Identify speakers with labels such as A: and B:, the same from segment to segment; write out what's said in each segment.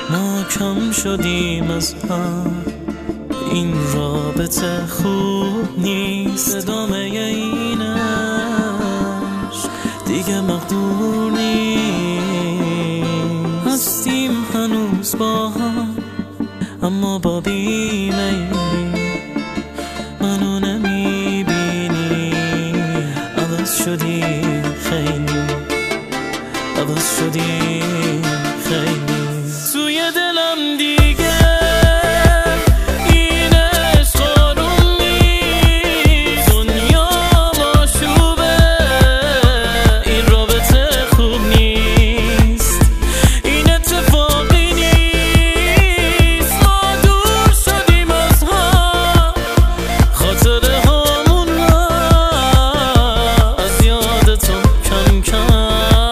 A: ما کم شدیم از هم، این رابطه خوب نیست. ادامه این عشق دیگه مقدور نیست. هستیم هنوز با هم اما با بیمیلی، منو نمیبینی. عوض شدیم خیلی، عوض شدیم خیلی. توی دلم دیگه این عشق آروم نیست. دنیا آشوبه، این رابطه خوب نیست. این اتفاقی نیست. ما دور شدیم از هم، خاطره هامون از یادتون کم کم.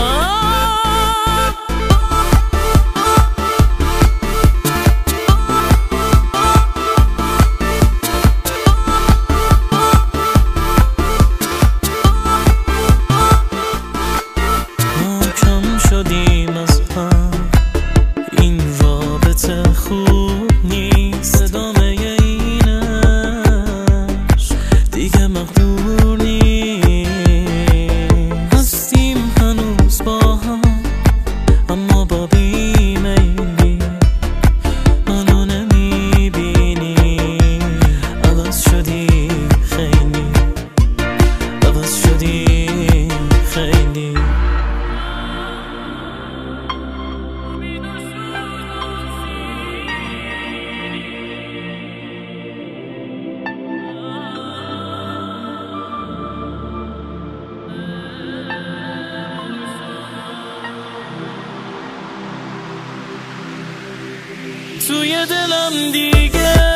A: شدیم از هم، این رابطه خوب نیست. ادامه این عشق دیگه مقدور نیست. هستیم هنوز با هم اما با بیمیلی، منو نمیبینی. عوض شدیم خیلی، عوض شدیم خیلی. توی دلم دیگه